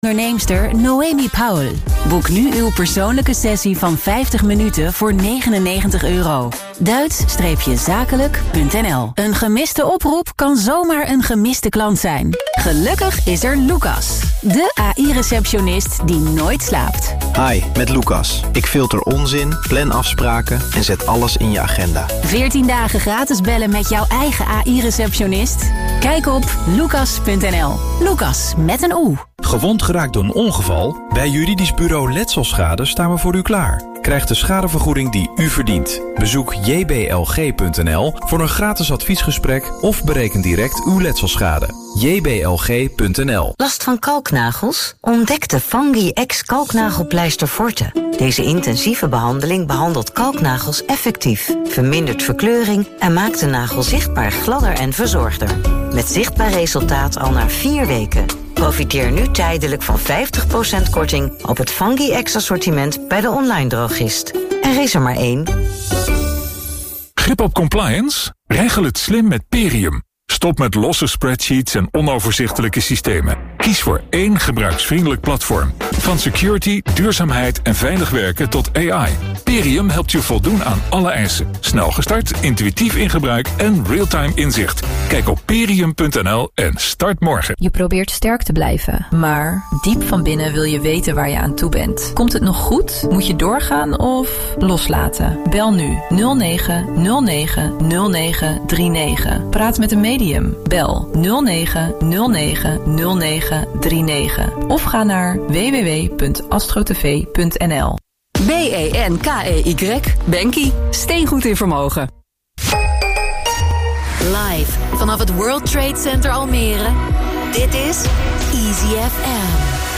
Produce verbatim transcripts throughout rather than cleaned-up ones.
Onderneemster Noemi Powell. Boek nu uw persoonlijke sessie van vijftig minuten voor negenennegentig euro. Duits-zakelijk punt n l. Een gemiste oproep kan zomaar een gemiste klant zijn. Gelukkig is er Lucas, de A I-receptionist die nooit slaapt. Hi, met Lucas. Ik filter onzin, plan afspraken en zet alles in je agenda. veertien dagen gratis bellen met jouw eigen A I-receptionist? Kijk op lucas punt n l. Lucas met een O. Gewond geraakt door een ongeval? Bij Juridisch Bureau Letselschade staan we voor u klaar. Krijg de schadevergoeding die u verdient. Bezoek j b l g punt n l voor een gratis adviesgesprek of bereken direct uw letselschade. j b l g punt n l. Last van kalknagels? Ontdek de Fungi X kalknagelpleister Forte. Deze intensieve behandeling behandelt kalknagels effectief, vermindert verkleuring en maakt de nagel zichtbaar gladder en verzorgder. Met zichtbaar resultaat al na vier weken. Profiteer nu tijdelijk van vijftig procent korting op het Fungi X assortiment bij de online drogist. Er is er maar één. Grip op compliance? Regel het slim met Perium. Stop met losse spreadsheets en onoverzichtelijke systemen. Kies voor één gebruiksvriendelijk platform. Van security, duurzaamheid en veilig werken tot A I. Perium helpt je voldoen aan alle eisen. Snel gestart, intuïtief in gebruik en real-time inzicht. Kijk op perium punt n l en start morgen. Je probeert sterk te blijven, maar diep van binnen wil je weten waar je aan toe bent. Komt het nog goed? Moet je doorgaan of loslaten? Bel nu nul negen nul negen nul negen drie negen. Praat met een medium. Bel nul negen nul negen nul negen drie negen of ga naar w w w punt astrotv punt n l. B E N K E Y. Bankie. Steengoed in vermogen. Live vanaf het World Trade Center Almere. Dit is Easy F M.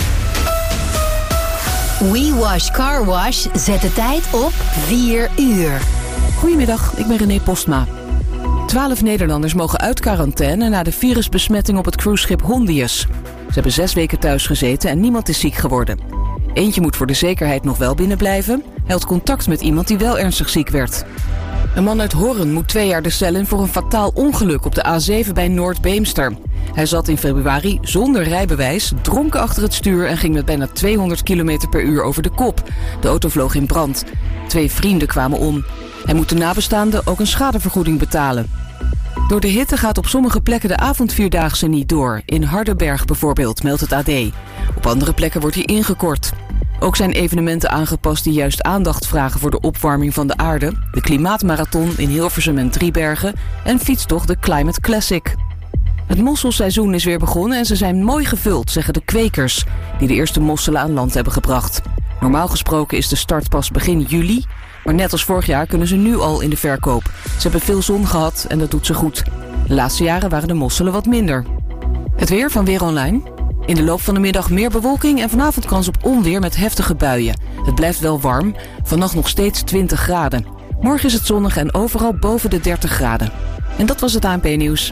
We Wash Car Wash zet de tijd op vier uur. Goedemiddag, ik ben René Postma. Twaalf Nederlanders mogen uit quarantaine na de virusbesmetting op het cruiseschip Hondius. Ze hebben zes weken thuis gezeten en niemand is ziek geworden. Eentje moet voor de zekerheid nog wel binnen blijven. Hij had contact met iemand die wel ernstig ziek werd. Een man uit Horren moet twee jaar de cel in voor een fataal ongeluk op de A zeven bij Noord-Beemster. Hij zat in februari zonder rijbewijs, dronken achter het stuur en ging met bijna tweehonderd kilometer per uur over de kop. De auto vloog in brand. Twee vrienden kwamen om. Hij moet de nabestaanden ook een schadevergoeding betalen. Door de hitte gaat op sommige plekken de avondvierdaagse niet door. In Hardenberg bijvoorbeeld, meldt het A D. Op andere plekken wordt hij ingekort. Ook zijn evenementen aangepast die juist aandacht vragen voor de opwarming van de aarde. De Klimaatmarathon in Hilversum en Driebergen en fietstocht de Climate Classic. Het mosselseizoen is weer begonnen en ze zijn mooi gevuld, zeggen de kwekers, die de eerste mosselen aan land hebben gebracht. Normaal gesproken is de start pas begin juli, maar net als vorig jaar kunnen ze nu al in de verkoop. Ze hebben veel zon gehad en dat doet ze goed. De laatste jaren waren de mosselen wat minder. Het weer van Weer Online. In de loop van de middag meer bewolking en vanavond kans op onweer met heftige buien. Het blijft wel warm, vannacht nog steeds twintig graden. Morgen is het zonnig en overal boven de dertig graden. En dat was het A N P nieuws.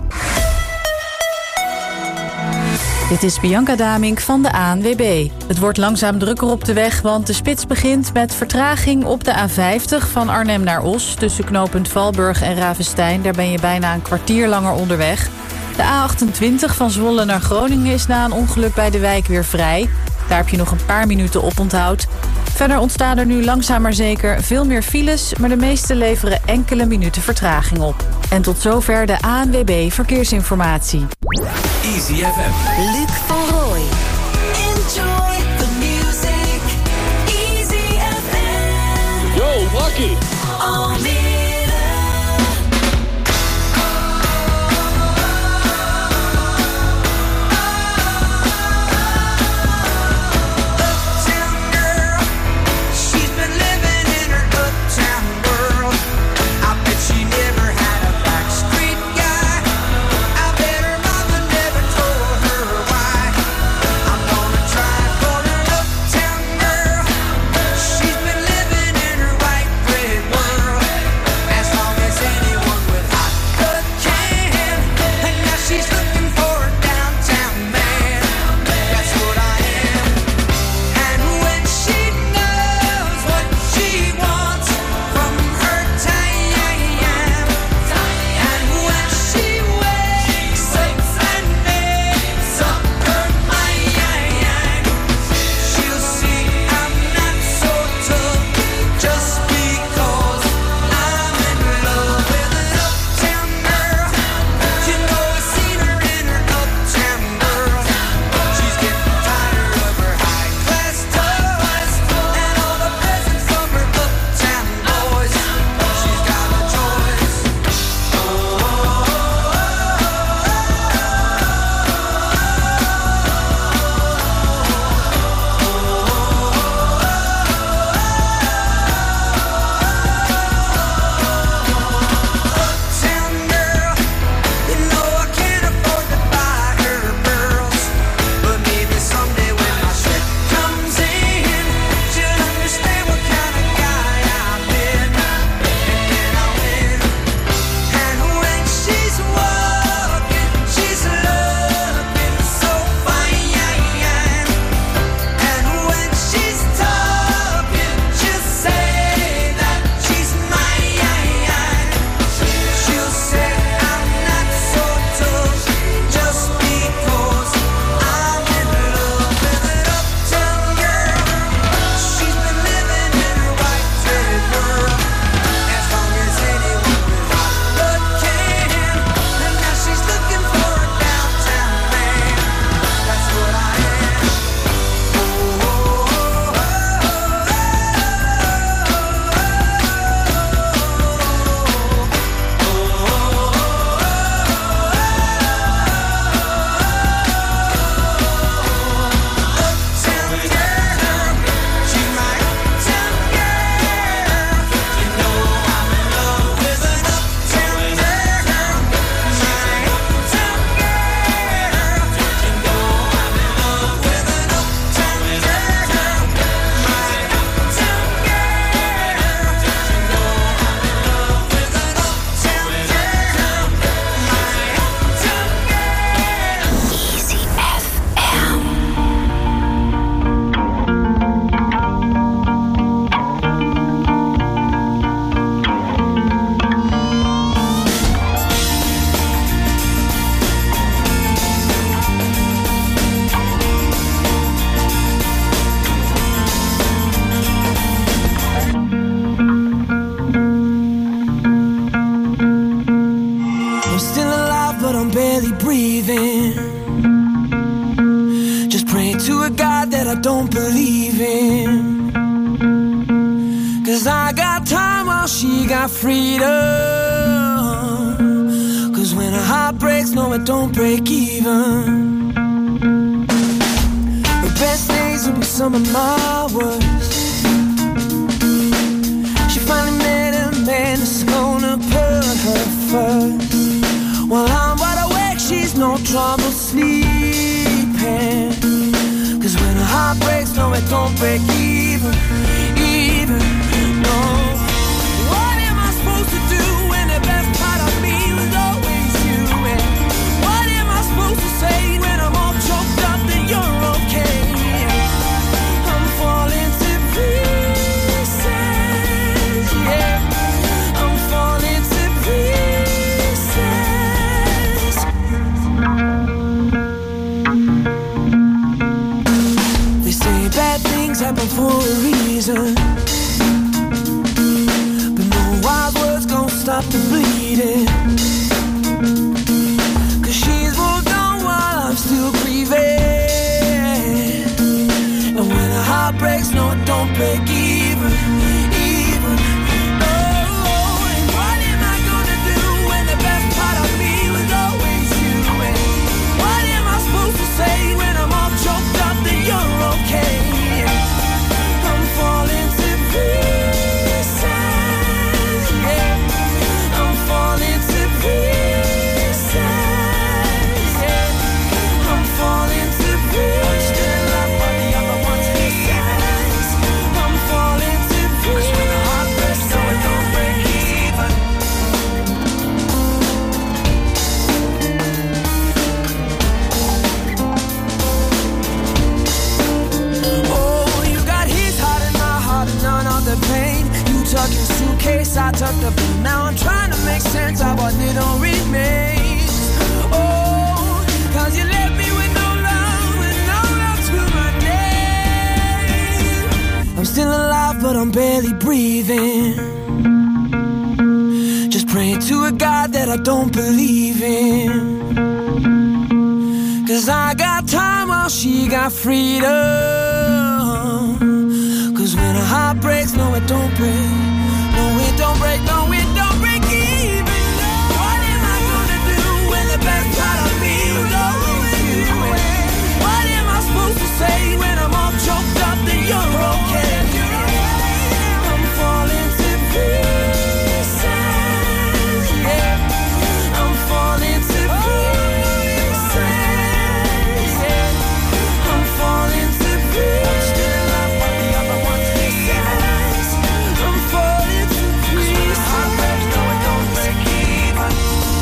Dit is Bianca Damink van de A N W B. Het wordt langzaam drukker op de weg, want de spits begint met vertraging op de A vijftig van Arnhem naar Os. Tussen knooppunt Valburg en Ravestein, daar ben je bijna een kwartier langer onderweg. De A achtentwintig van Zwolle naar Groningen is na een ongeluk bij de wijk weer vrij. Daar heb je nog een paar minuten op onthoud. Verder ontstaan er nu langzaam maar zeker veel meer files, maar de meeste leveren enkele minuten vertraging op. En tot zover de A N W B Verkeersinformatie. Easy F M. Luc van Rooij. Enjoy the music. Easy F M. Yo, Lucky. Almere. Why? I don't believe in. Cause I got time while she got freedom. Cause when a heart breaks, no it don't break even. The best days will be some of my worst. She finally met a man that's gonna put her first. While I'm wide awake, she's no trouble sleeping. Cause when a heart breaks, no it don't break even, even, no. What am I supposed to do when the best part of me was always you? And what am I supposed to say when I'm all choked up that you're okay? I'm falling to pieces, yeah. I'm falling to pieces. They say bad things happen for a reason, but no wild words gon' stop the bleeding. Cause she's moved on while I'm still grieving. And when a heart breaks, no it don't break even, even, no. And what am I gonna do when the best part of me was always you? And what am I supposed to say when I'm all choked up that you're okay? I'm falling to pieces, yeah. I'm falling to pieces, yeah. I'm falling to pieces. Still up on the other one's pieces. I'm falling to pieces. When the heart breaks, no it don't break even. Oh, you got his heart and my heart and none of the pain. You tuck your suitcase, I tuck the blue. Now I'm trying to make sense of what little remains. Oh, cause you left me with no love and no love to my name. I'm still alive but I'm barely breathing. Just praying to a God that I don't believe in. Cause I got time while she got freedom. Cause when a heart breaks, no it don't break. No it don't break, no it don't break even. What am I gonna do when the best part of me was always you? What am I supposed to say when I'm all choked up that you're okay? I'm falling to pieces, yeah. I'm falling to pieces, yeah. I'm falling to pieces. Still up on the other one's pieces. I'm falling to pieces. Heart breaks, no it don't break even.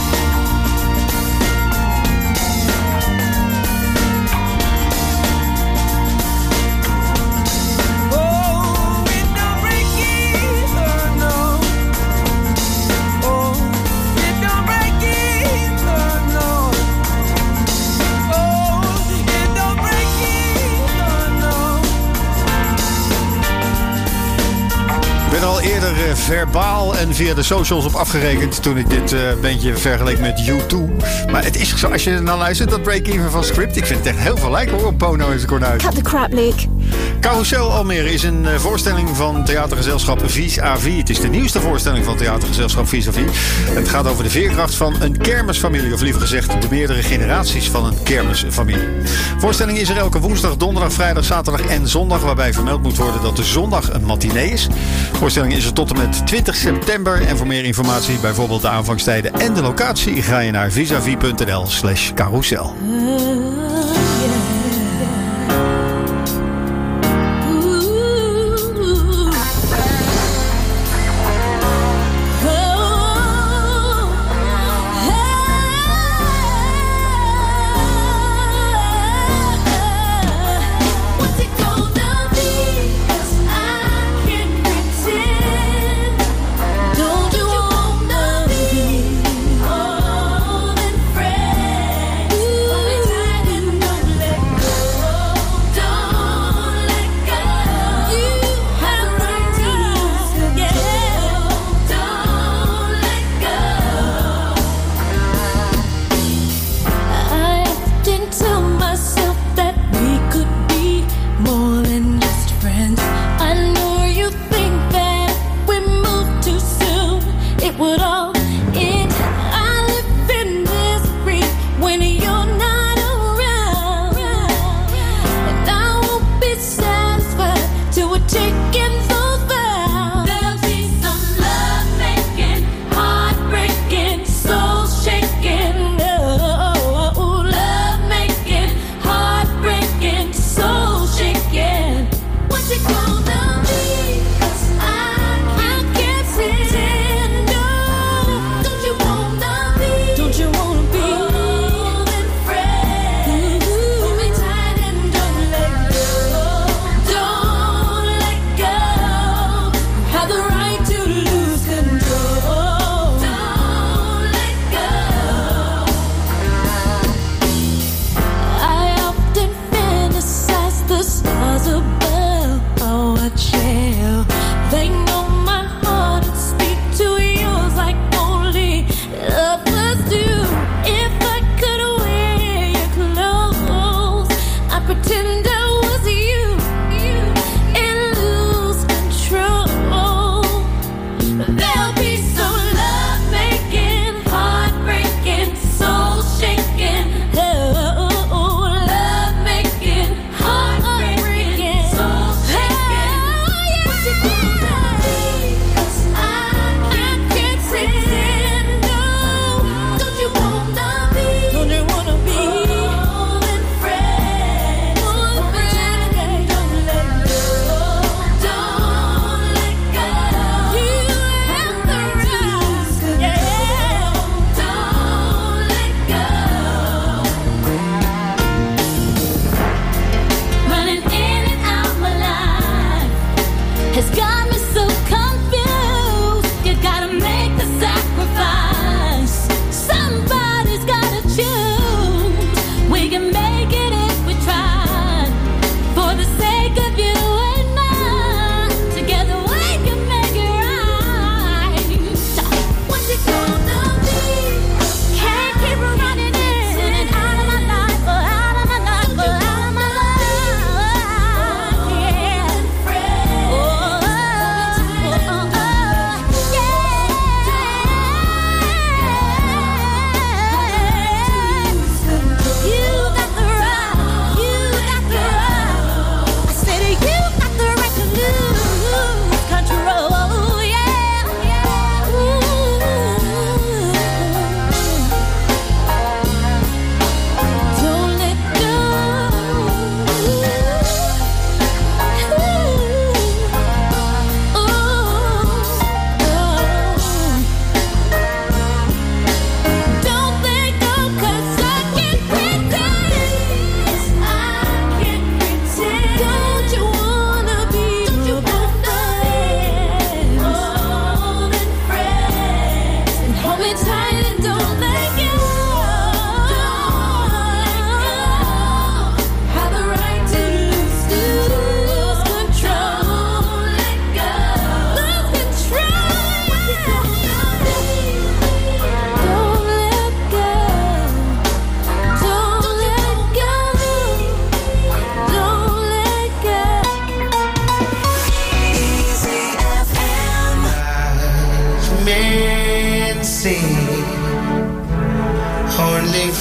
Oh, it don't break even, no. Oh, it don't break even, no. Oh, it don't break even, no. Ik ben al eerder eh, verbaal en via de socials op afgerekend toen ik dit eh bandje vergeleek met U twee. Maar het is zo, als je naar luistert, dat break-even van Script. Ik vind het echt heel veel lijken hoor, op Pono en zijn Kornuit. Cut the crap, Luke. Carousel Almere is een eh, voorstelling van theatergezelschap Vis-à-Vis. Het is de nieuwste voorstelling van theatergezelschap Vis-à-Vis. En het gaat over de veerkracht van een kermisfamilie. Of liever gezegd, de meerdere generaties van een kermisfamilie. De voorstelling is er elke woensdag, donderdag, vrijdag, zaterdag en zondag. Waarbij vermeld moet worden dat de zondag een matinee is. De voorstelling is er tot en met twintig september. En voor meer informatie, bijvoorbeeld de aanvangstijden en de locatie, ga je naar visavis.nl slash carousel. What's it gonna be? 'Cause I can't pretend. Don't you wanna be more than friends? Hold me tight and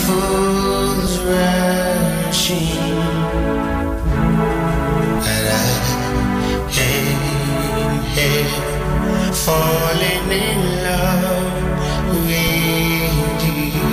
fools rushing, and I ain't here falling in love with you.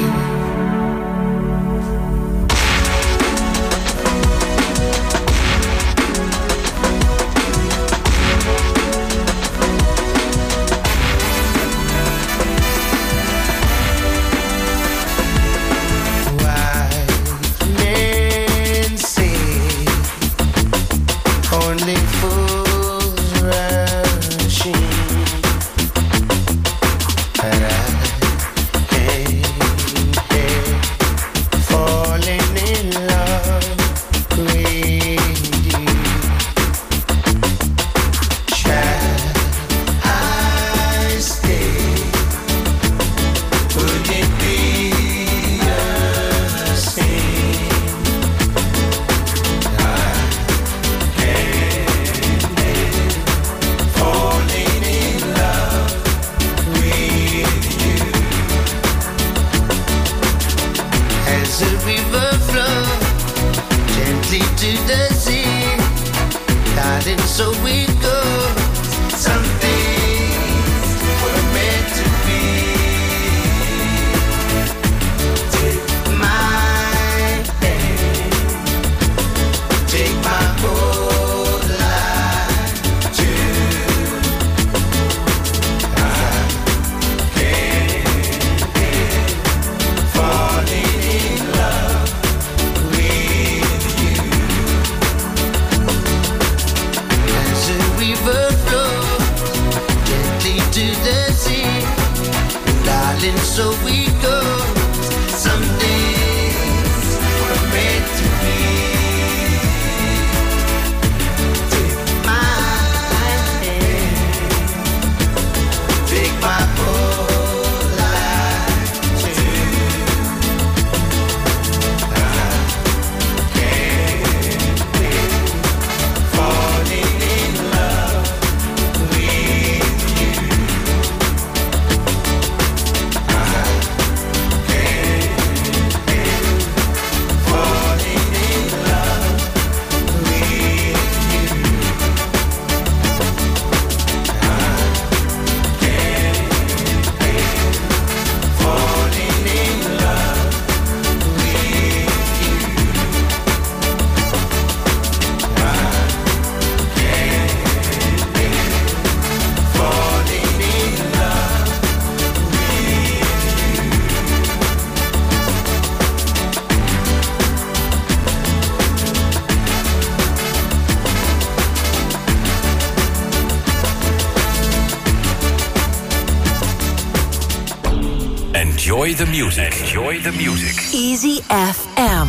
Enjoy the music. Enjoy the music. Easy F M.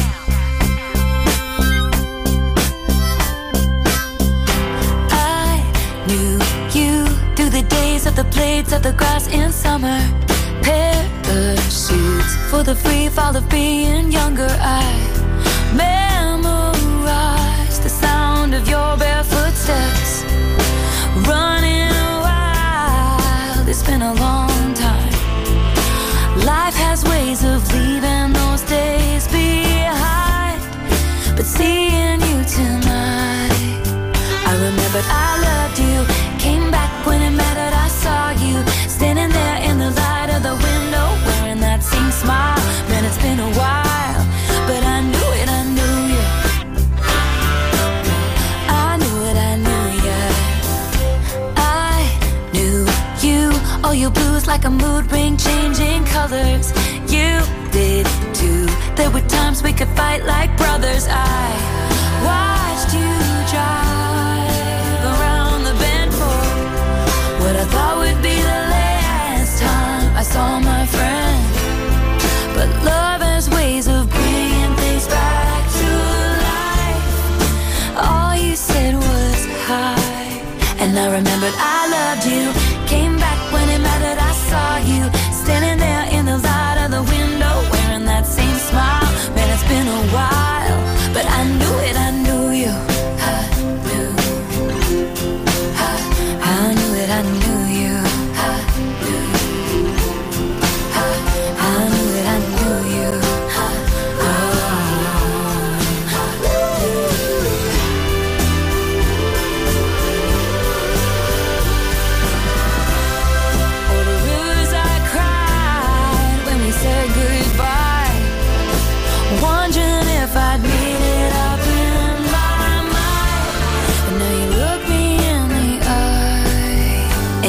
I knew you through the days of the blades of the grass in summer. Parachutes for the free fall of being younger. I memorized the sound of your barefoot steps. Running wild, it's been a long time. Life has ways of leaving those days behind. But seeing you tonight, I remembered I loved you. Came back when it mattered, I saw you standing there in the light of the window, wearing that same smile. Man, it's been a while, but I knew it, I knew you. I knew it, I knew you. I knew you. All your blues like a mood ring, changing colors. You did too. There were times we could fight like brothers. I watched you drive around the bend for what I thought would be the last time I saw my friend. But love has ways of bringing things back to life. All you said was hi, and I remembered I loved you. Came back when it mattered, I saw you standing there in the light of the window, wearing that same smile. Man, it's been a while, but I knew it, I knew you. I knew, I, I knew it, I knew you. I knew, I, I knew it, I knew you.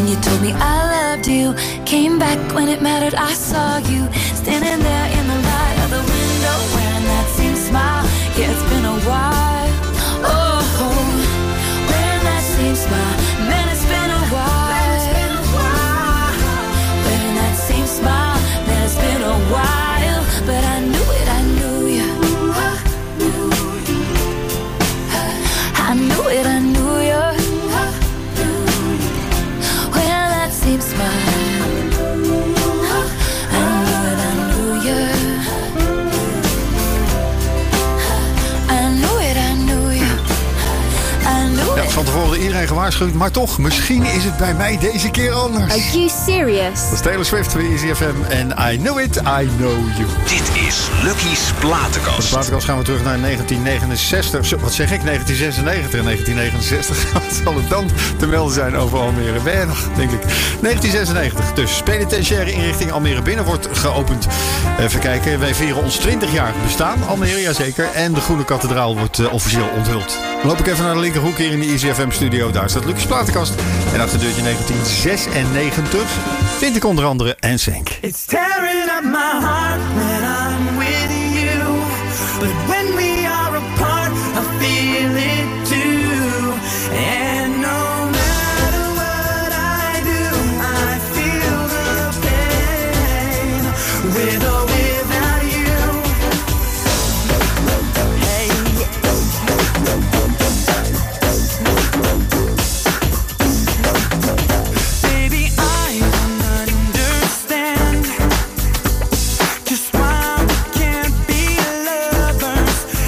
you told me I loved you. Came back when it mattered, I saw you standing there in the light of the window, wearing that same smile. Yeah, it's been a while. Oh, wearing that same smile. Man, it's been a while. Wearing that same smile. Man, it's been a while. But I knew it, I knew you. I knew it, I knew you. Wearing that same smile. Ja, van tevoren iedereen gewaarschuwd, maar toch, misschien is het bij mij deze keer anders. Are you serious? Dat is Taylor Swift voor Easy F M en I Know It, I Know You. Dit is Lucky's Platenkast. Op de platenkast gaan we terug naar negentien negenenzestig. Zo, wat zeg ik? negentien zesennegentig en negentien negenenzestig. Wat zal het dan te melden zijn over Almere? Ben je nog, denk ik. negentien zesennegentig. Dus penitentiaire inrichting Almere Binnen wordt geopend. Even kijken, wij vieren ons twintig-jarig bestaan. Almere, jazeker. En de Groene Kathedraal wordt uh, officieel onthuld. Dan loop ik even naar de linkerhoek hier in de Easy F M studio. Daar staat Lucas Platenkast. En achter deurtje negentien zesennegentig vind ik onder andere N Sync. It's tearing up my heart when I'm with you. But when we are apart, I feel it too. And no matter what I do, I feel the pain. With or without you. Hey. Baby, I don't understand just why we can't be lovers.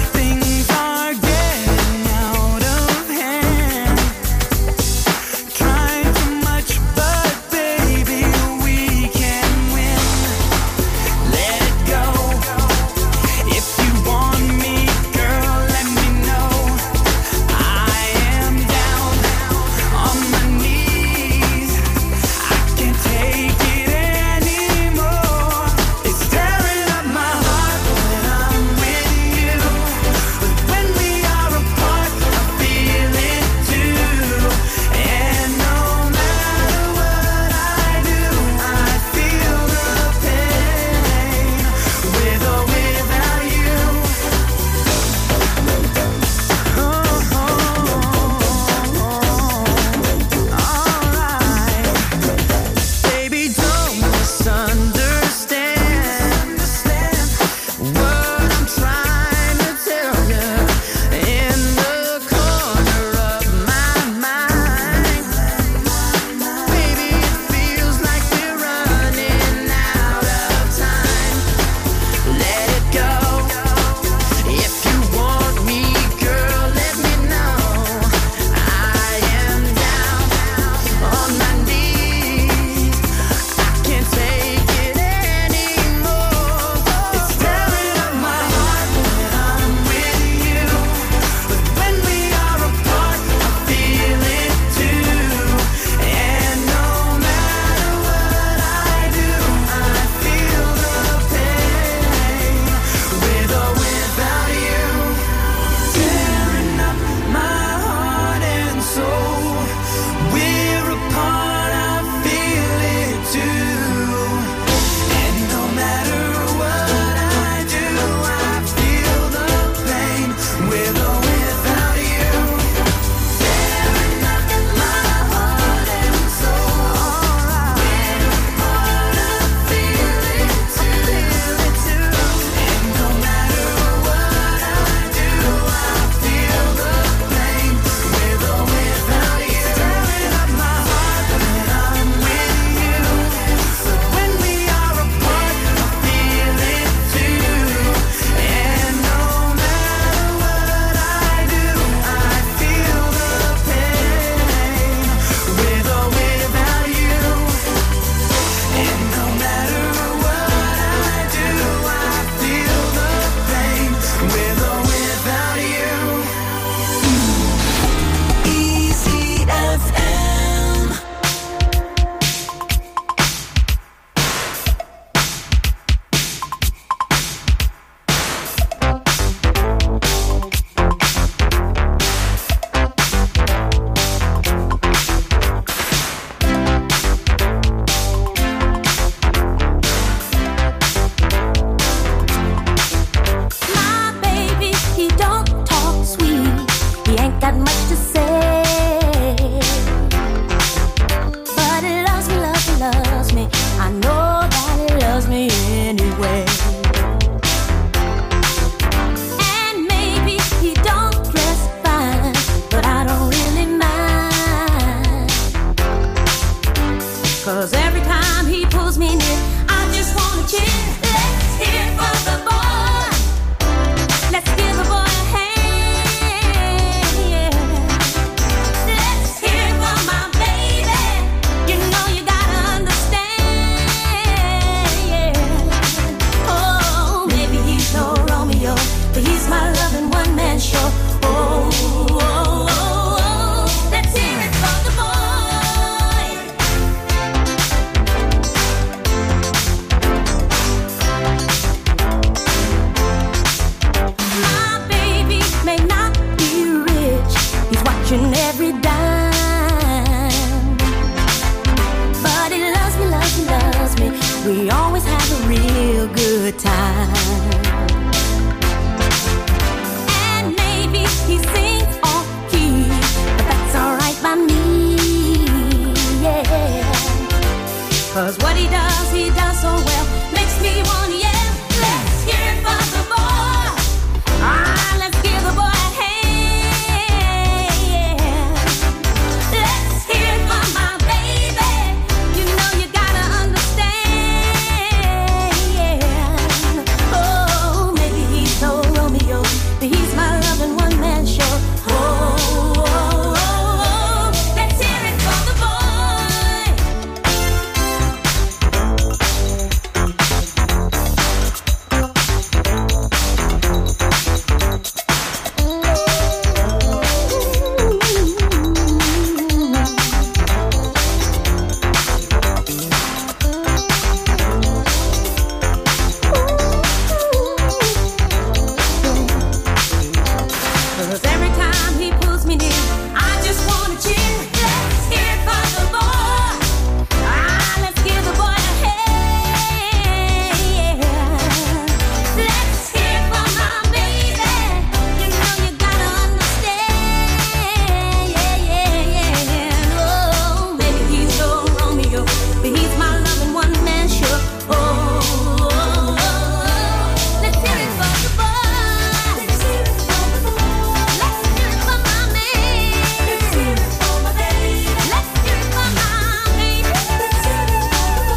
got much to say, but it loves me, loves me, loves me. I know that it loves me anyway. And maybe he don't dress fine, but I don't really mind, 'cause every time he pulls me near, I just wanna cheer. Let's hear it for the boy. Let's give the boy a hand, yeah. Let's hear it for my baby. You know you gotta understand, yeah. Oh, maybe he's no Romeo, but he's my loving one-man show. Oh, oh, oh, oh. Let's hear it for the boy. My baby may not be rich, he's watching every dime, but he loves me, loves me, loves me. We always have a real good time. And maybe he sings off key, but that's alright by me, yeah. 'Cause what he does, he does so well, makes me wanna yell. Let's hear it for the boy. Ah, let's give the boy a hand, yeah. Let's hear it for my baby. You know you gotta understand, yeah. Oh, maybe he's no Romeo, but he's my loving one-man show. Oh, oh, oh, oh. Let's hear it for the boy. Cause every time he pulls me near, I just wanna cheer. Let's hear it for the boy. Ah, let's give the boy a hand, yeah. Let's hear it for my baby. You know you gotta understand, yeah, yeah, yeah. Oh, maybe he's no Romeo, but he's my loving one-man show. Oh, oh, oh, oh. Let's hear it for the boy. Let's hear it for the boy. Let's hear it for my man. Let's hear it for my baby. Let's hear it for my baby. Let's hear it for the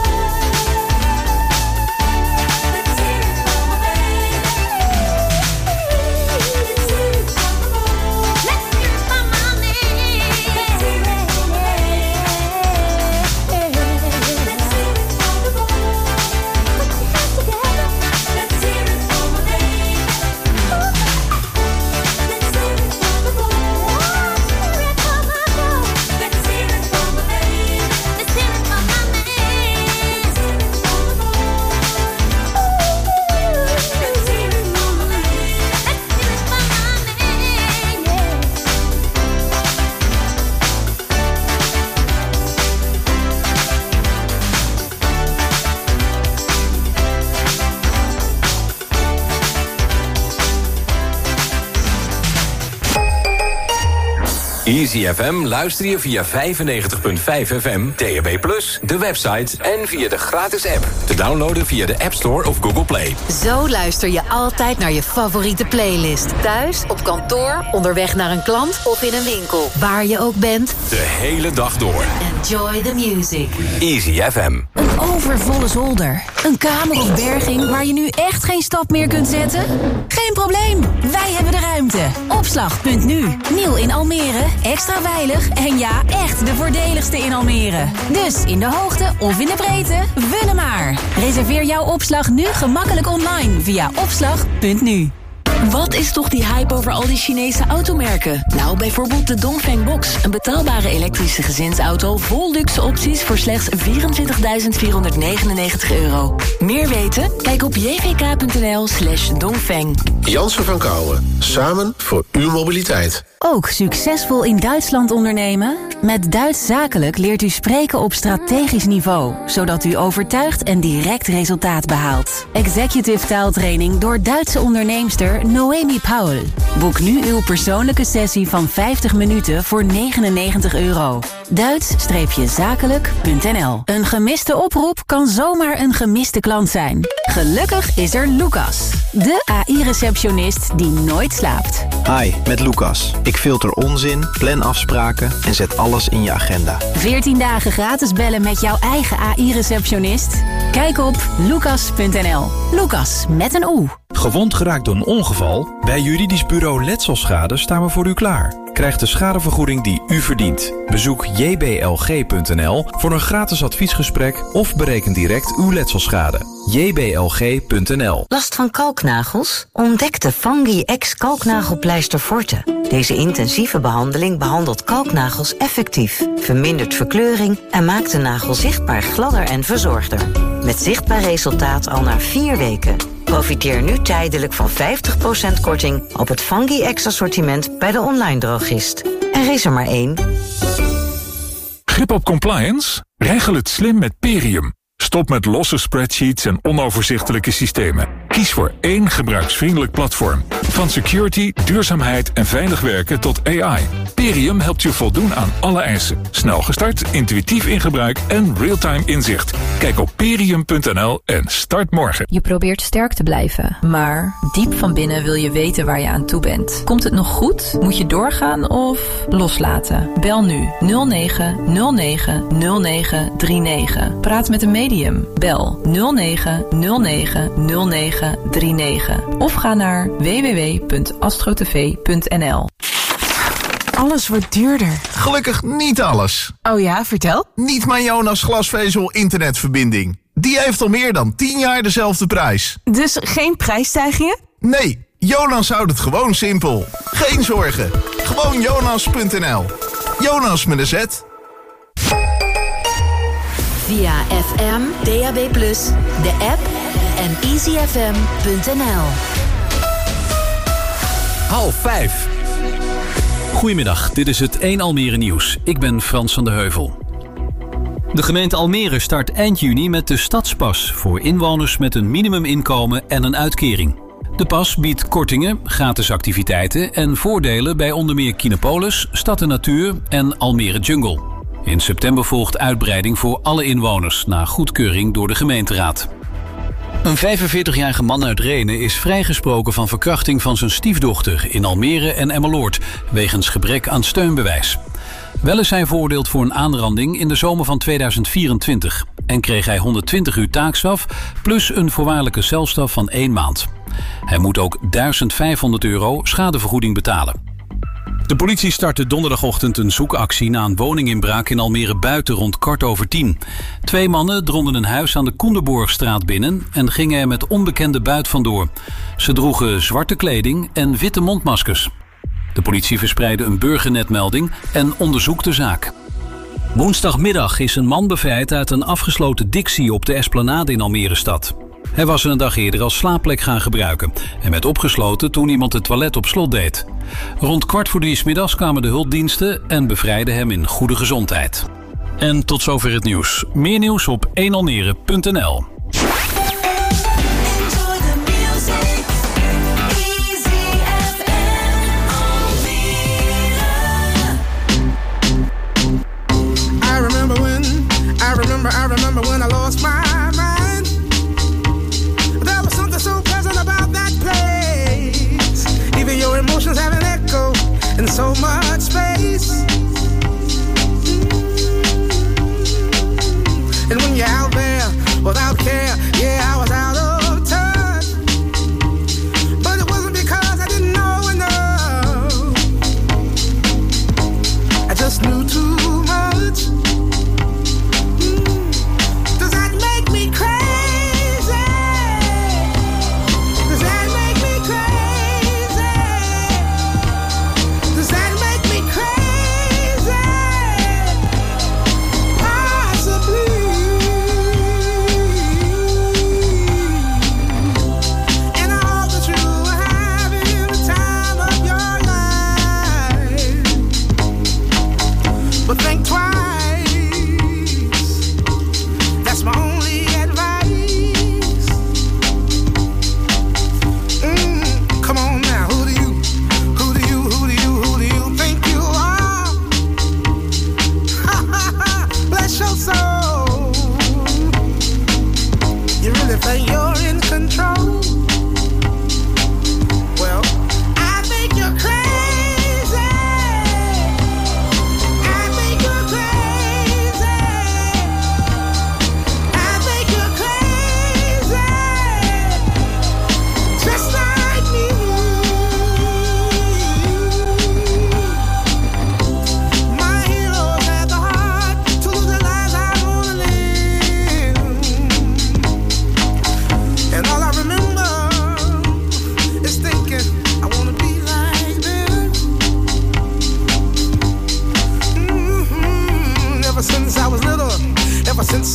boy. Let's hear it for my baby. Let's hear it for the boy. Let's hear it for my man. Let's hear it for the boy. Let's hear it for the boy. Put your hands together. Let's hear it for my baby. Let's hear it for the boy. Hear it for my boy. Let's hear it for my baby. Let's hear it for my man. Let's hear it for the boy. Let's hear it for my baby. Let's hear it for my man, yeah. Easy F M luister je via vijfennegentig komma vijf F M, D A B plus, de website en via de gratis app. Te downloaden via de App Store of Google Play. Zo luister je altijd naar je favoriete playlist. Thuis, op kantoor, onderweg naar een klant of in een winkel. Waar je ook bent. De hele dag door. Enjoy the music. Easy F M. Een overvolle zolder. Een kamer of berging waar je nu echt geen stap meer kunt zetten? Geen probleem. Wij hebben de ruimte. Opslag punt nu. Nieuw in Almere. Extra veilig. En ja, echt de voordeligste in Almere. Dus in de hoogte of in de breedte, vullen maar. Reserveer jouw opslag nu gemakkelijk online via opslag punt nu. Wat is toch die hype over al die Chinese automerken? Nou, bijvoorbeeld de Dongfeng Box. Een betaalbare elektrische gezinsauto vol luxe opties voor slechts vierentwintigduizend vierhonderdnegenennegentig euro. Meer weten? Kijk op jvk.nl slash Dongfeng. Janssen van Kouwen. Samen voor uw mobiliteit. Ook succesvol in Duitsland ondernemen? Met Duits Zakelijk leert u spreken op strategisch niveau, zodat u overtuigt en direct resultaat behaalt. Executive taaltraining door Duitse onderneemster Noemi Paul. Boek nu uw persoonlijke sessie van vijftig minuten voor negenennegentig euro. Duits-zakelijk punt n l. Een gemiste oproep kan zomaar een gemiste klant zijn. Gelukkig is er Lucas, de A I-receptionist die nooit slaapt. Hi, met Lucas. Ik filter onzin, plan afspraken en zet alles in je agenda. veertien dagen gratis bellen met jouw eigen A I-receptionist? Kijk op lucas punt n l. Lucas, met een oe. Gewond geraakt door een ongeval? Bij Juridisch Bureau Letselschade staan we voor u klaar. Krijg de schadevergoeding die u verdient. Bezoek j b l g punt n l voor een gratis adviesgesprek of bereken direct uw letselschade. j b l g punt n l. Last van kalknagels? Ontdek de Fungi X kalknagelpleister Forte. Deze intensieve behandeling behandelt kalknagels effectief, vermindert verkleuring en maakt de nagel zichtbaar gladder en verzorgder. Met zichtbaar resultaat al na vier weken. Profiteer nu tijdelijk van vijftig procent korting op het Fungi X assortiment bij de online drogist. Er is er maar één. Grip op compliance? Regel het slim met Perium. Stop met losse spreadsheets en onoverzichtelijke systemen. Kies voor één gebruiksvriendelijk platform. Van security, duurzaamheid en veilig werken tot A I. Perium helpt je voldoen aan alle eisen. Snel gestart, intuïtief in gebruik en real-time inzicht. Kijk op perium punt n l en start morgen. Je probeert sterk te blijven, maar diep van binnen wil je weten waar je aan toe bent. Komt het nog goed? Moet je doorgaan of loslaten? Bel nu nul negen nul negen nul negen drie negen. Praat met een medium. Bel nul negen nul negen nul negen drie negen. Of ga naar w w w punt astrotv punt n l. Alles wordt duurder. Gelukkig niet alles. Oh ja, vertel. Niet mijn Jonas glasvezel internetverbinding. Die heeft al meer dan tien jaar dezelfde prijs. Dus geen prijsstijgingen? Nee, Jonas houdt het gewoon simpel. Geen zorgen. Gewoon jonas punt n l. Jonas met een Z. Via F M, D A B plus, de app en easy f m punt n l. Half vijf. Goedemiddag, dit is het één Almere nieuws. Ik ben Frans van de Heuvel. De gemeente Almere start eind juni met de Stadspas voor inwoners met een minimuminkomen en een uitkering. De pas biedt kortingen, gratis activiteiten en voordelen bij onder meer Kinepolis, Stad en Natuur en Almere Jungle. In september volgt uitbreiding voor alle inwoners na goedkeuring door de gemeenteraad. Een vijfenveertigjarige man uit Rhenen is vrijgesproken van verkrachting van zijn stiefdochter in Almere en Emmeloord wegens gebrek aan steunbewijs. Wel is hij veroordeeld voor een aanranding in de zomer van tweeduizend vierentwintig en kreeg hij honderdtwintig uur taakstraf plus een voorwaardelijke celstraf van één maand. Hij moet ook duizend vijfhonderd euro schadevergoeding betalen. De politie startte donderdagochtend een zoekactie na een woninginbraak in Almere Buiten rond kwart over tien. Twee mannen drongen een huis aan de Koenderborgstraat binnen en gingen er met onbekende buit vandoor. Ze droegen zwarte kleding en witte mondmaskers. De politie verspreidde een burgernetmelding en onderzoekt de zaak. Woensdagmiddag is een man bevrijd uit een afgesloten dictie op de Esplanade in Almere stad. Hij was er een dag eerder als slaapplek gaan gebruiken en werd opgesloten toen iemand het toilet op slot deed. Rond kwart voor drie 's middags kwamen de hulpdiensten en bevrijden hem in goede gezondheid. En tot zover het nieuws. Meer nieuws op één almere punt n l. I remember when I lost my mind. There was something so pleasant about that place. Even your emotions have an echo in so much space. And when you're out there without care, yeah, I was out of touch. But it wasn't because I didn't know enough. I just knew too much.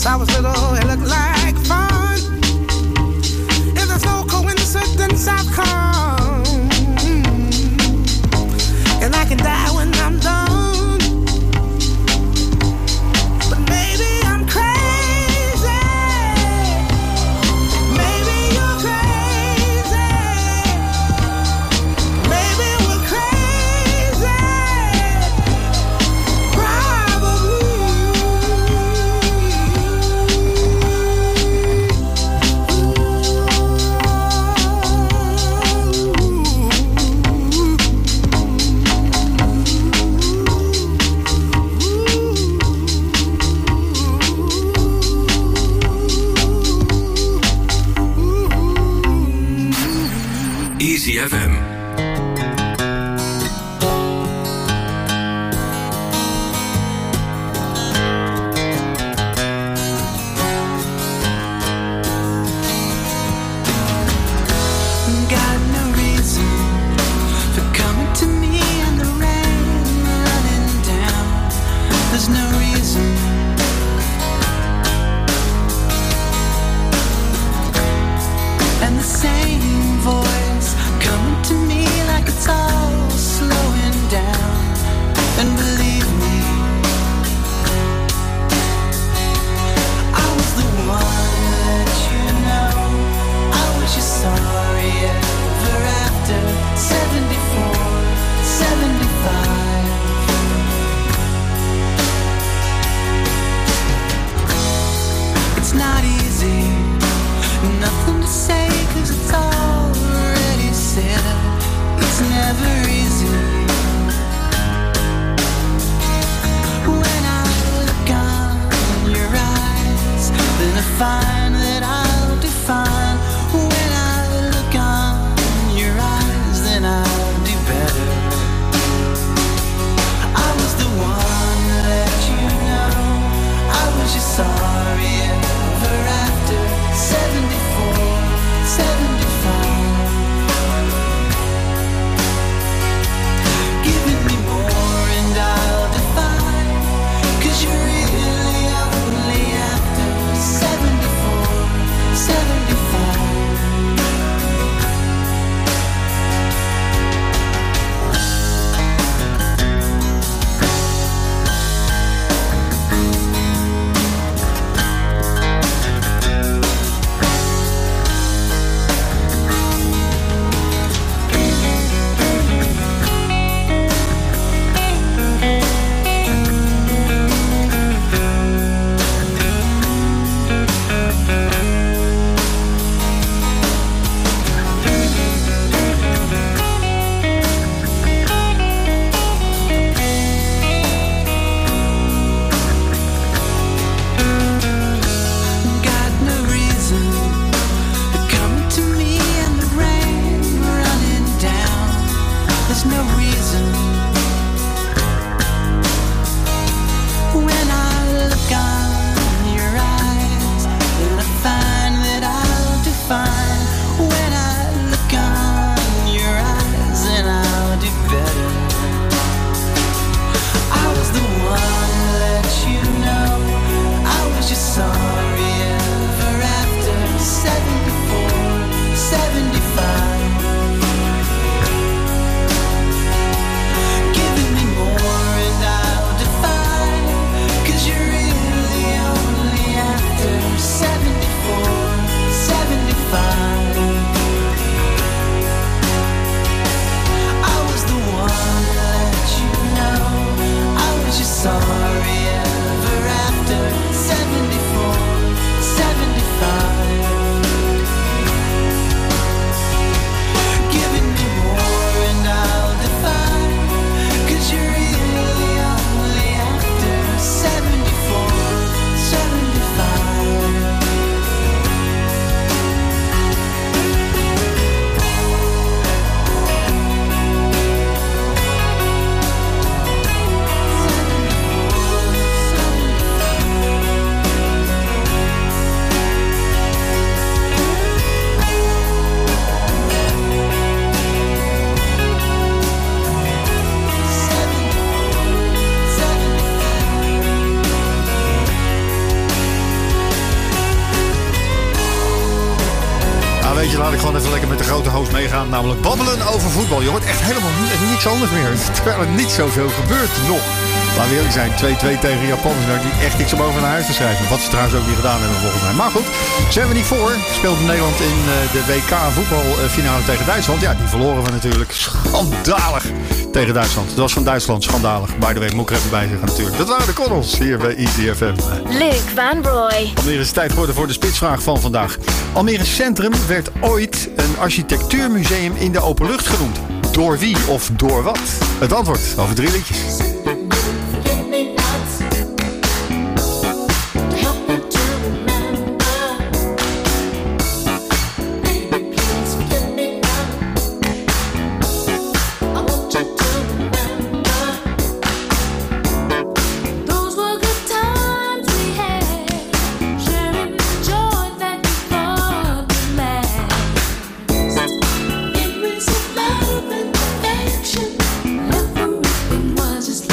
I was little, it looked like fun. If there's no coincidence, I've come. And I can die when I'm done. But maybe I'm crazy. Maybe you're crazy. Maybe we're crazy. Probably. Easy F M. Got no reason for coming to me in the rain, running down. There's no reason. And the same voice coming to me like it's all slowing down. And believe me, I was the one that you know. I wish you sorry ever after seventy-four, seventy-five. It's not easy, nothing to say 'cause it's already said. It's never easy. je, laat ik gewoon even lekker met de grote host meegaan. Namelijk babbelen over voetbal. Je hoort echt helemaal niks anders meer. Terwijl er niet zoveel gebeurt nog. Laten we eerlijk zijn, twee-twee tegen Japan is nou niet echt niks om over naar huis te schrijven. Wat ze trouwens ook niet gedaan hebben volgens mij. Maar goed, zevenenzeventig speelde Nederland in de W K voetbalfinale tegen Duitsland. Ja, die verloren we natuurlijk. Schandalig tegen Duitsland. Dat was van Duitsland schandalig. By the way, moet ik er even bij zeggen natuurlijk. Dat waren de Connells hier bij Easy F M. Luc Van Roy. Almere is het tijd geworden voor de spitsvraag van vandaag. Almere Centrum werd ooit een architectuurmuseum in de open lucht genoemd. Door wie of door wat? Het antwoord over drie liedjes. Just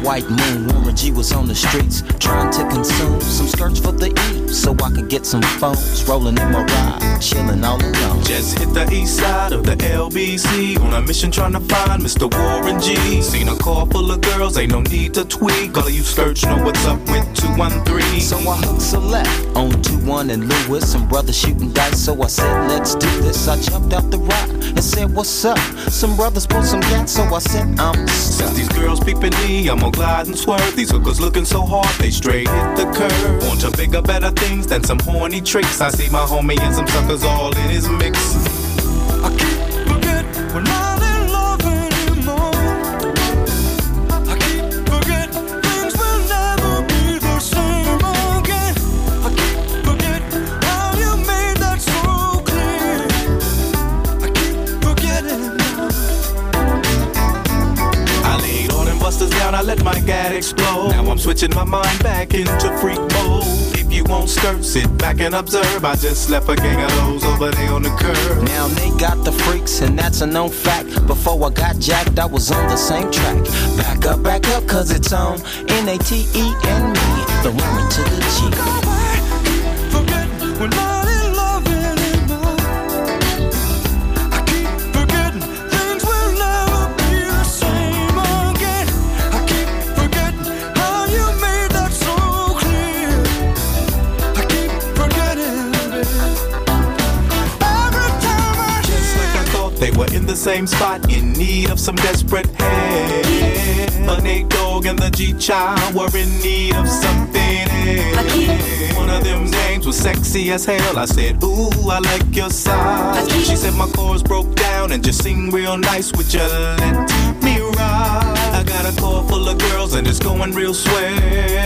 white moon, Warren G was on the streets trying to consume some skirts for the E, so I could get some phones rolling in my ride, chilling all alone. Just hit the east side of the L B C on a mission trying to find Mister Warren G. Seen a car full of girls, ain't no need to tweak. All of you skirts know what's up with two one three. So I hooked select on two one and Lewis, some brothers shooting dice. So I said, let's do this. I jumped out the ride and said, what's up? Some brothers pulled some gas, so I said, I'm stuck. Since these girls peeping me, I'm gonna glide and swerve. These hookers looking so hard, they straight hit the curve. Want to bigger, better things than some horny tricks. I see my homie and some suckers all in his mix. I keep forget we're not in love anymore. I keep forget things will never be the same again. I keep forget how you made that so clear. I keep forgetting. I laid all them busters down, I let my gat explode. Now I'm switching my mind back into freak mode. If you won't skirt, sit back and observe. I just left a gang of those over there on the curb. Now they got the freaks and that's a known fact. Before I got jacked, I was on the same track. Back up, back up, cause it's on N A T E and me, the woman to the G. Forget we're not in love anymore. I keep forgetting things will never be the same again. I keep forgetting how you made that so clear. I keep forgetting, babe. Every time I Just like I thought they were in the same spot, in need of some desperate help. The Nate Dogg and the G-Child were in need of something else. One of them names was sexy as hell. I said, ooh, I like your size. She said my chords broke down and just sing real nice. Would you let me ride? I got a car full of girls and it's going real swell.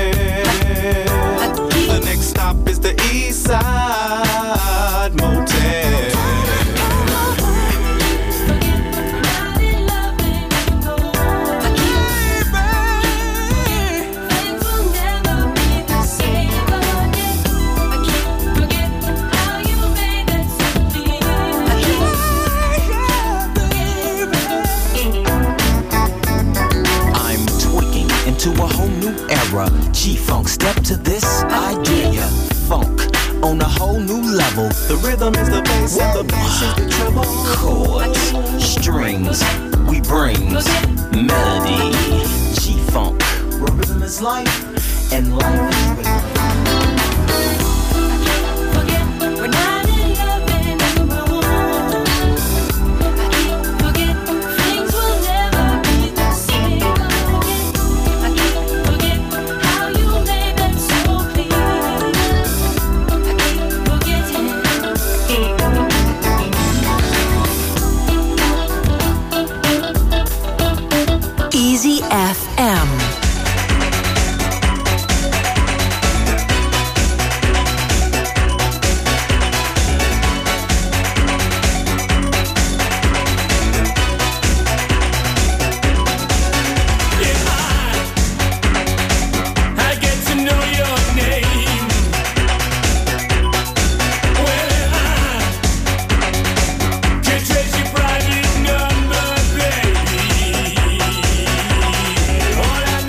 The next stop is the East Side Motel. To a whole new era, G-Funk, step to this idea. Funk on a whole new level. The rhythm is the bass and the bass is the treble. Chords, strings, we brings melody. G-Funk, where rhythm is life and life is rhythm. Easy F M. all I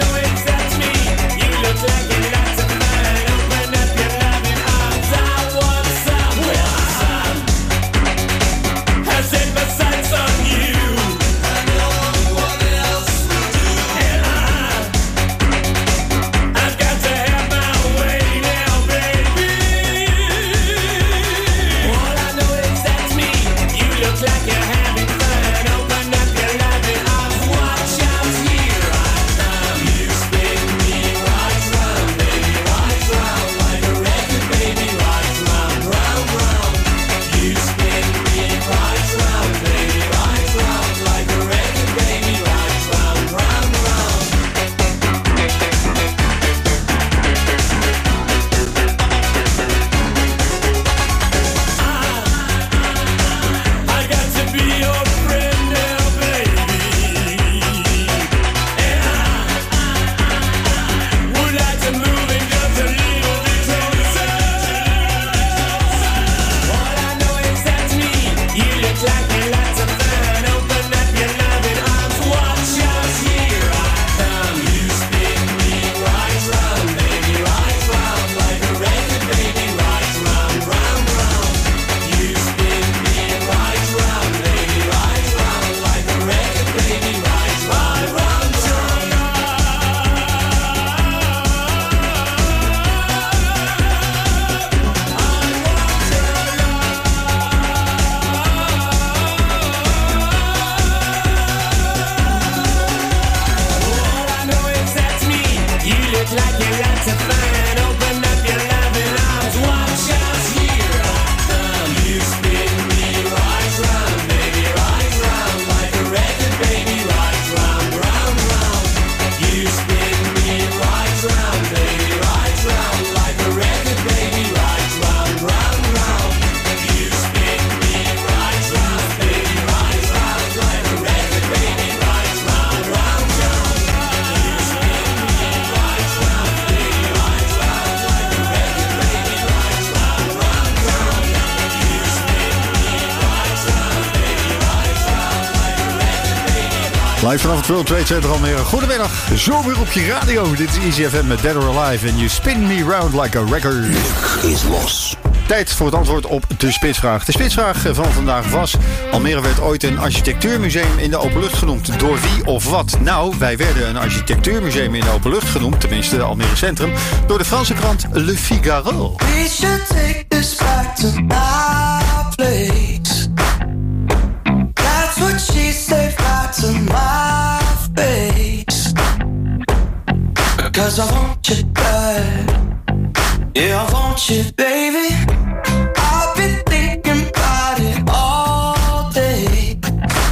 Live vanaf het World Trade Center Almere. Goedemiddag, zomer op je radio. Dit is Easy F M met Dead or Alive. En you spin me round like a record. Luc is los. Tijd voor het antwoord op de spitsvraag. De spitsvraag van vandaag was: Almere werd ooit een architectuurmuseum in de openlucht genoemd. Door wie of wat? Nou, wij werden een architectuurmuseum in de openlucht genoemd, tenminste Almere Centrum, door de Franse krant Le Figaro. We should take this back to my place. That's what she said back to my face. Because I want you bad. Yeah, I want you, baby. I've been thinking about it all day.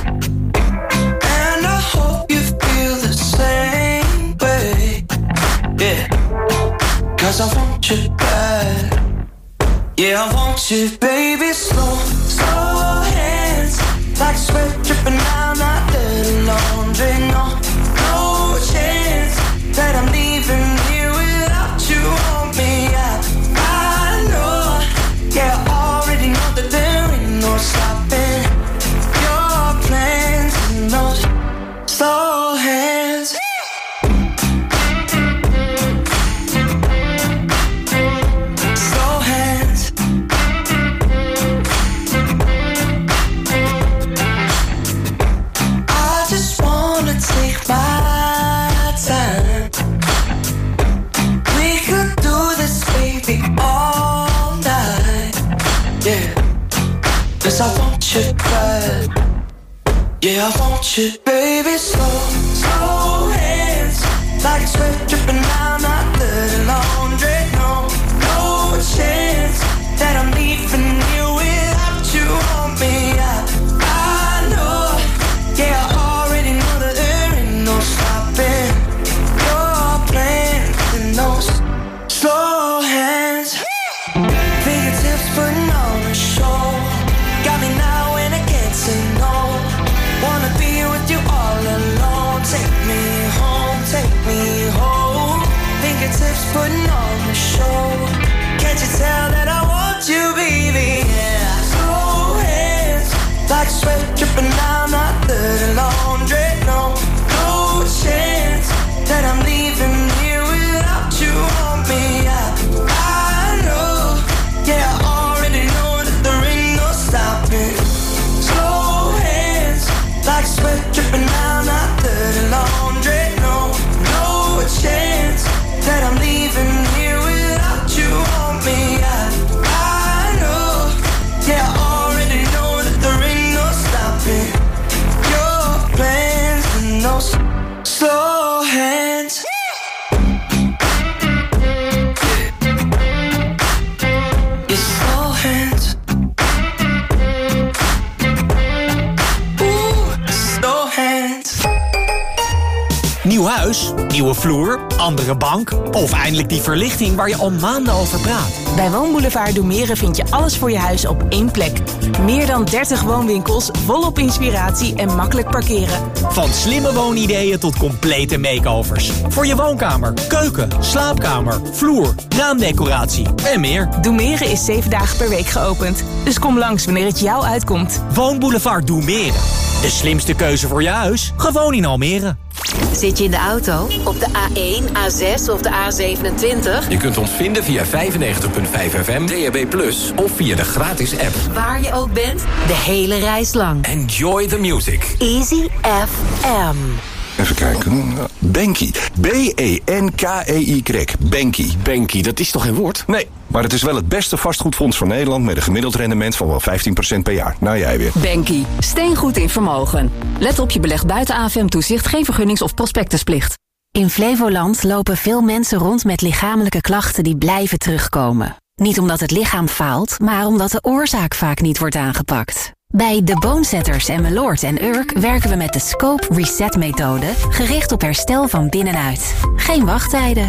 And I hope you feel the same way. Yeah, cause I want you bad. Yeah, I want you, baby. Slow, slow hands, like sweat dripping down my dirty laundry. No, no chance that I'm leaving here without you on me. I, I know, yeah, I already know that there ain't no stopping your plans and those slow hands. Slow hands. I just wanna take my time. We could do this, baby, all night. Yeah, cause I want you bad. Yeah, I want you, baby. Slow, slow hands, like sweat dripping down my dirty laundry. No, no chance that I'm leaving you without you on me. I, I know, yeah, I already know that there ain't no stopping your plans and those slow hands. Fingertips putting on a show. Got me now and I can't say no. Wanna be with you all alone. Take me home, take me home. Fingertips putting on a show. Can't you tell that I want you, baby? Yeah. Slow hands, like sweat dripping down my dirty laundry. No, no chance that I'm leaving here without you on me. I, I know, yeah, I already know that there ain't no stopping. Slow hands, like sweat dripping down my dirty laundry. No, no chance that I'm leaving here without you on me. I, I know, yeah, I already know that there ain't no stopping your plans and those slow hands. Your slow hands. Ooh, slow hands. Nieuw huis, nieuwe vloer, andere bank of eindelijk die verlichting waar je al maanden over praat. Bij Woonboulevard Doemere vind je alles voor je huis op één plek. Meer dan dertig woonwinkels, volop inspiratie en makkelijk parkeren. Van slimme woonideeën tot complete makeovers. Voor je woonkamer, keuken, slaapkamer, vloer, raamdecoratie en meer. Doemere is zeven dagen per week geopend. Dus kom langs wanneer het jou uitkomt. Woonboulevard Doemere. De slimste keuze voor je huis, gewoon in Almere. Zit je in de auto? Op de A één, A zes of de A zevenentwintig? Je kunt ons vinden via vijfennegentig komma vijf F M, D A B plus, of via de gratis app. Waar je ook bent, de hele reis lang. Enjoy the music. Easy F M. Even kijken. Benki. B E N K E Y. Benki. Benki, dat is toch geen woord? Nee, maar het is wel het beste vastgoedfonds van Nederland met een gemiddeld rendement van wel vijftien procent per jaar. Nou, jij weer. Benki, steengoed in vermogen. Let op, je belegt buiten A F M-toezicht, geen vergunnings- of prospectusplicht. In Flevoland lopen veel mensen rond met lichamelijke klachten die blijven terugkomen. Niet omdat het lichaam faalt, maar omdat de oorzaak vaak niet wordt aangepakt. Bij De Bonesetters en Meloord en Urk werken we met de Scope Reset methode, gericht op herstel van binnenuit. Geen wachttijden.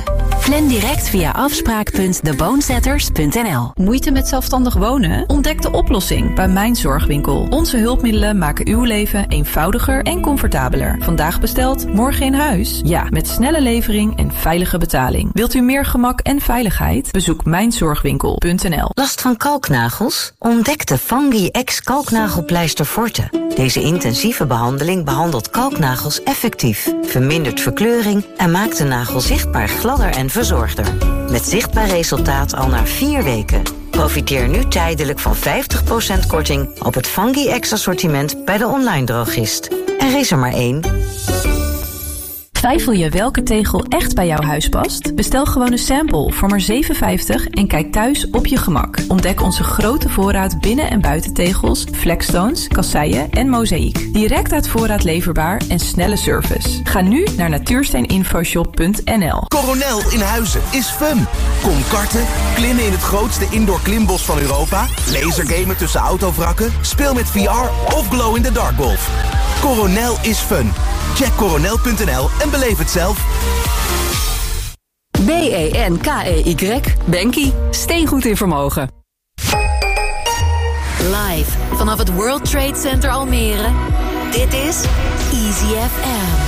Plan direct via afspraak punt de bonesetters punt n l. Moeite met zelfstandig wonen? Ontdek de oplossing bij Mijn Zorgwinkel. Onze hulpmiddelen maken uw leven eenvoudiger en comfortabeler. Vandaag besteld, morgen in huis? Ja, met snelle levering en veilige betaling. Wilt u meer gemak en veiligheid? Bezoek mijn zorgwinkel punt n l. Last van kalknagels? Ontdek de Fungi X kalknagelpleister Forte. Deze intensieve behandeling behandelt kalknagels effectief, vermindert verkleuring en maakt de nagel zichtbaar gladder en verzorgder. Met zichtbaar resultaat al na vier weken. Profiteer nu tijdelijk van vijftig procent korting op het Fungi X assortiment bij de online drogist. Er is er maar één. Twijfel je welke tegel echt bij jouw huis past? Bestel gewoon een sample voor maar zeven vijftig en kijk thuis op je gemak. Ontdek onze grote voorraad binnen- en buitentegels, flexstones, kasseien en mozaïek. Direct uit voorraad leverbaar en snelle service. Ga nu naar natuursteeninfoshop punt n l. Coronel in Huizen is fun. Kom karten, klimmen in het grootste indoor klimbos van Europa, lasergamen tussen autovrakken, speel met V R of glow in the dark golf. Coronel is fun. Check coronel punt n l en beleef het zelf. B E N K E Y. Bankie. Steengoed in vermogen. Live vanaf het World Trade Center Almere. Dit is Easy F M.